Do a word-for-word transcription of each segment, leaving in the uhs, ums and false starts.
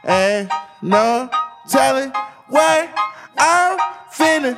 Ain't no telling what I'm finna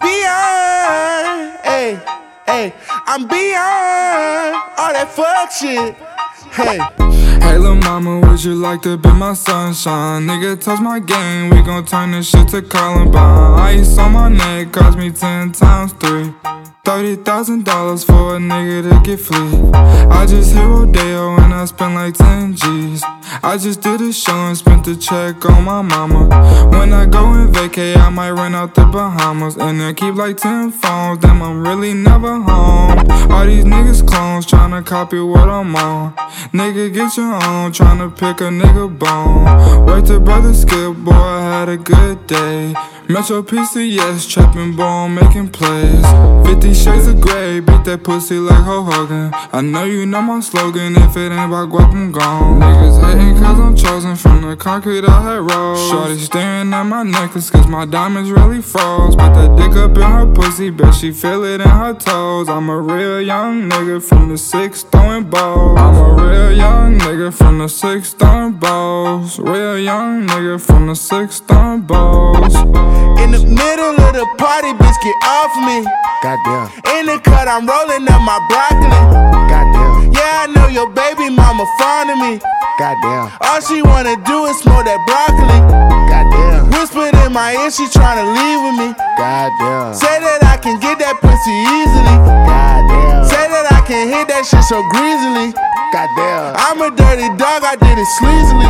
beyond. Hey, hey, I'm beyond all that fuck shit. Hey. Hey lil' mama, would you like to be my sunshine? Nigga, touch my game, we gon' turn this shit to Columbine. Ice on my neck cost me ten times three. Thirty thousand dollars for a nigga to get free. I just hit Rodeo and I spent like ten G's. I just did a show and spent the check on my mama. When I go and vacay, I might rent out the Bahamas. And then keep like ten phones, damn I'm really never home. All these niggas clones tryna copy what I'm on. Nigga get your own, tryna pick a nigga bone. Worked to brother Skip, boy I had a good day. Metro P C S, trapping ball, making plays. Fifty shades of grey, beat that pussy like Hulk Hogan. I know you know my slogan, if it ain't about guap, I'm gone. Niggas hating cause I'm chosen, from the concrete I had rolls. Shorty staring at my necklace cause my diamonds really froze. Put that dick up in her pussy, bet she feel it in her toes. I'm a real young nigga from the six throwing balls. I'm a real young nigga from the six throwing balls. Real young nigga from the six throwing balls. In the middle of the party, bitch, get off me. Goddamn. In the cut, I'm rolling up my broccoli. Goddamn. Yeah, I know your baby mama fond of me. Goddamn. All she wanna do is smoke that broccoli. Goddamn. Whispered in my ear, she tryna leave with me. Goddamn. Say that I can get that pussy easily. Goddamn. Say that I can hit that shit so greasily. Goddamn. I'm a dirty dog, I did it sleazily.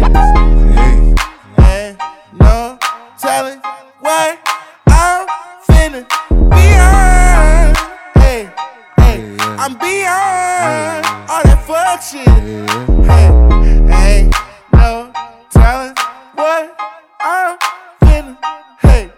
Ain't no telling what I'm finna beyond. Hey, hey, I'm beyond all that fuck shit. Hey, ain't no telling what I'm finna, hey,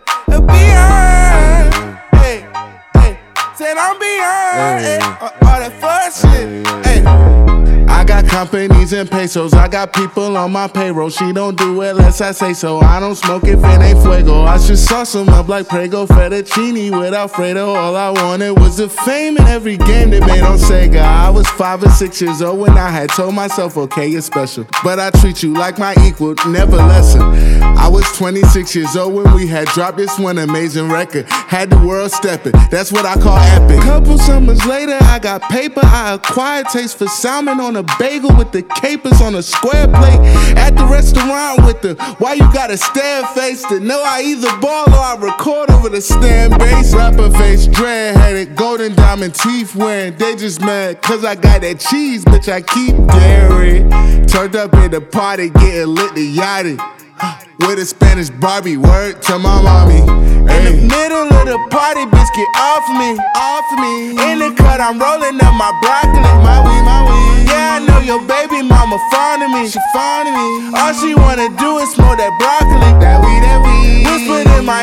beyond. Hey, hey, said I'm beyond hey, all that fuck shit. Hey. I got companies and pesos, I got people on my payroll. She don't do it unless I say so. I don't smoke if it ain't fuego. I should sauce 'em up like Prego fettuccine with Alfredo. All I wanted was the fame in every game they made on Sega. I was five or six years old when I had told myself, okay, you're special, but I treat you like my equal, never lesser. I was twenty-six years old when we had dropped this one amazing record. Had the world stepping, that's what I call epic. Couple summers later, I got paper. I acquired taste for salmon on a bagel with the capers on a square plate. At the restaurant with the why you gotta stare face to know I either ball or I record over the stand bass. Rapper face, dread-headed, golden diamond teeth wearing. They just mad cause I got that cheese, bitch, I keep daring. Turned up in the party, getting lit the yachty. With a Spanish Barbie, word to my mommy. Hey. In the middle of the party, bitch, get off me, off me. In the cut, I'm rolling up my broccoli, my weed, my weed. Yeah, I know your baby mama fond of me, she fond of me. All she wanna do is smoke that broccoli, that weed, that weed. Whispered in my